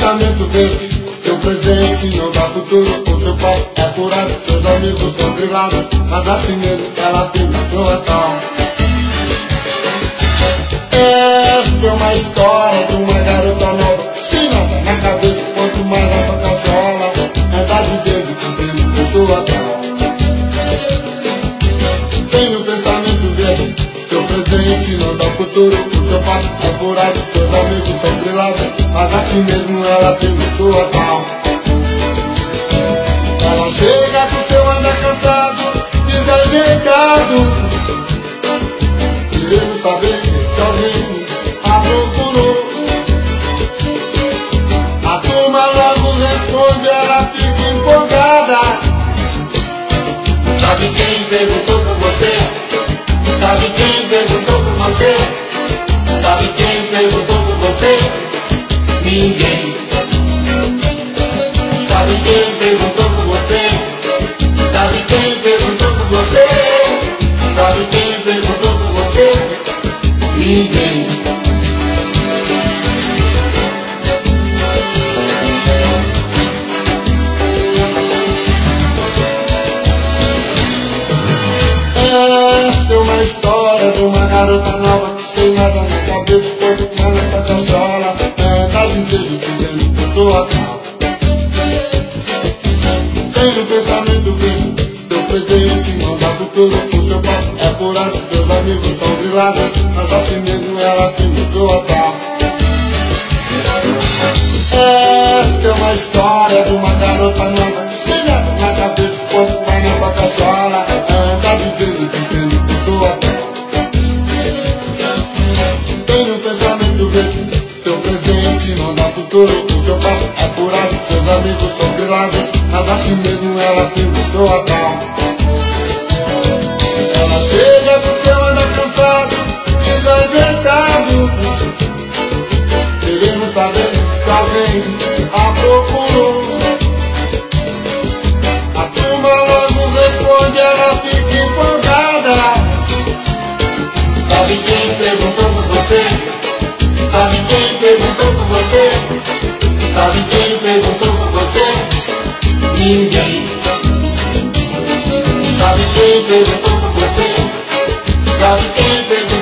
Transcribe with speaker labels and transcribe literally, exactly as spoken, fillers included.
Speaker 1: pensamento verde, seu presente não dá futuro. O seu pau é furado, seus amigos são grilados, mas assim mesmo ela firma sua tal. Esta é uma história de uma garota nova, sem nada na cabeça, quanto mais essa cachola anda dizendo, dizendo que eu sou a tal. Tenho pensamento verde, seu presente não dá futuro. O seu papo é furado, seus amigos são grilados, mas assim mesmo ela firma sua tal. Ela chega com seu andar cansado, desajeitado, querendo saber se alguém a procurou. A turma logo responde, ela fica empolgada. Sabe quem perguntou por você? Sabe quem perguntou por você? Sabe quem perguntou por você? Ninguém. Sabe quem perguntou por você? Sabe quem perguntou por você? Sabe quem perguntou por você? Ninguém. Esta é uma história de uma garota nova que sem nada na cabeça, quanto mais nessa cachola anda dizendo, dizendo que eu sou a tal. Tenho pensamento verde, seu presente não dá futuro. O seu papo é furado, seus amigos são grilados, mas assim mesmo ela firma sua tal. Esta é uma história de uma garota nova que sem nada na cabeça, quanto mais nessa cachola anda dizendo, dizendo que eu sou a tal. Tenho um pensamento verde, seu presente não dá futuro. O seu papo é furado, seus amigos são grilados, mas assim mesmo ela firma sua tal. Ela chega pro seu andar cansado, desajeitado, querendo saber se alguém a procurou. A turma logo responde, ela fica empolgada. Sabe quem perguntou por você? Sabe quem perguntou por você? Sabe quem perguntou por você? Ninguém. Sabe quem perguntou por você? Sabe quem perguntou